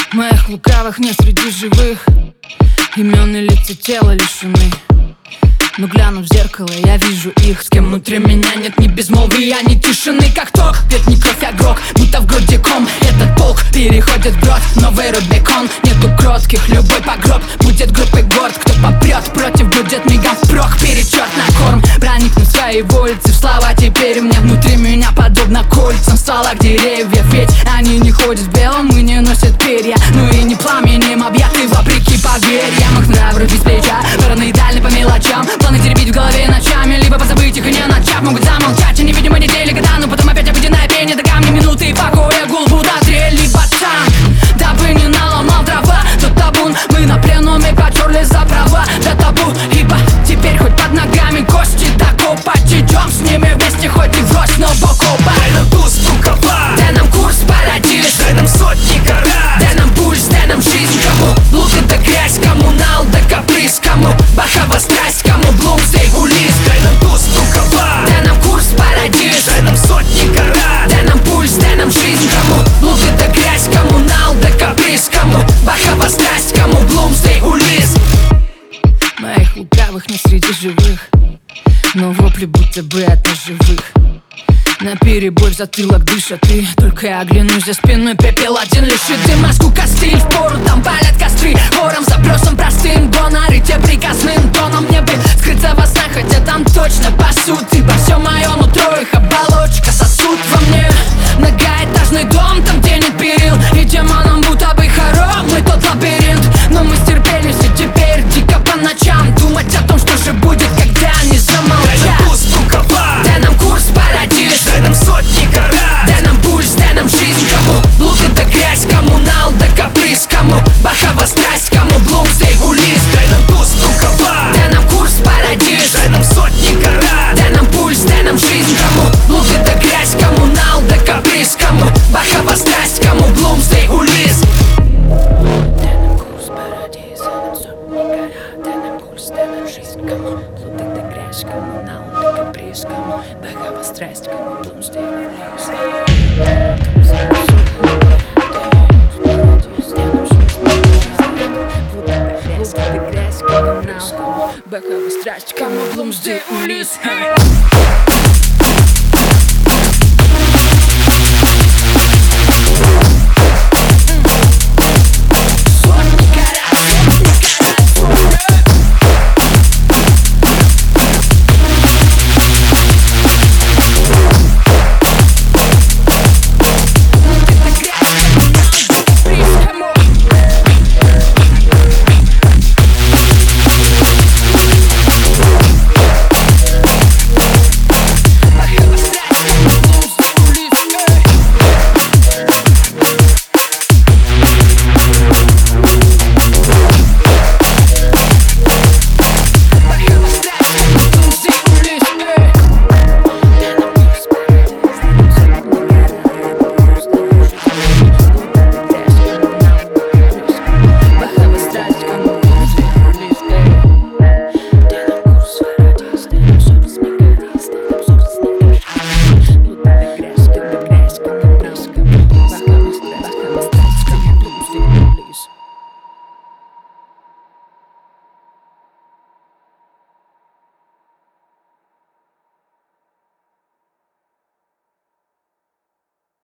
Моих лукавых нет среди живых, имен и лица тела лишены. Но глянув в зеркало, я вижу их. С кем внутри меня нет ни безмолвия, ни тишины. Как ток, пьет не кровь, а грок, будто в груди ком. Этот полк переходит в брод, новый Рубикон. Нету кротких, любой погроб будет группой горд. Кто попрет против, будет мигом впрок. Перечет на корм, проникнуть в свои улицы. В слова теперь мне внутри меня подобно кольцам стволах деревьев. Ведь они не ходят в белом и не носят перья. Ну и не пламенем объяты вопреки поверьям. Их нрав рубить с плеча, параноидальны по мелочам. Планы теребить в голове ночами, либо позабыть их и не начав. Могут замолчать, и невидимо недели, года, но потом опять обыденное пение. До камня минуты и покоя, гул будто трель, либо танк. Дабы не наломал дрова, тот табун мы на пленуме потерли за права. Да табу, ибо теперь хоть под ногами кости докопать. Идем с ними вместе, хоть и врозь, но бок о бок. Дай нам туз рукава, дай нам курс парадиз, дай нам сотни карат, дай нам пульс, дай нам жизнь. Кому блуд это грязь, кому нал да каприз, кому бахава страсть, кому блумстей улис. дай нам туз рукава, дай нам курс парадиз, дай нам сотни карат, дай нам пульс, дай нам жизнь. Кому блуд это грязь, кому нал да каприз, кому бахава страсть, кому блумстей улис. Моих лукавых нет среди живых, но вопли будто бы от неживых. На перебой в затылок дышат и только я оглянусь за спиной, пепел один лишит. И маску костыль впору, там палят костры. Вором, запросом простым, доноры те приказным тоном. Мне бы скрыться во снах, хотя там точно пасут. Ибо все мое нутро, их оболочка сосуд во мне. Многоэтажный дом, там где нет перил, и демонам будто бы хором мы тот лабиринт. Но мы стерпелись и теперь дико по ночам думать о том, что же будет, когда они замолчат. дай нам туз рукава, Дай нам курс парадиз, дай нам сотни карат, дай нам пульс, дай нам жизнь. Кому блуд это грязь, кому нал да каприз, кому бахава страсть, кому блумстей улис. дай нам туз рукава, Дай нам курс парадиз, дай нам сотни карат, дай нам пульс, дай нам жизнь. Кому блуд это грязь, кому нал да каприз, кому бахава страсть, кому блумстей улис. Дай нам курс парадиз, дай нам сотни карат, дай нам пульс, дай нам жизнь. Кому блуд это грязь, кому нал да каприз, кому бахава страсть, кому блумстей улис. Бахава страсть, кому блумсдей улис.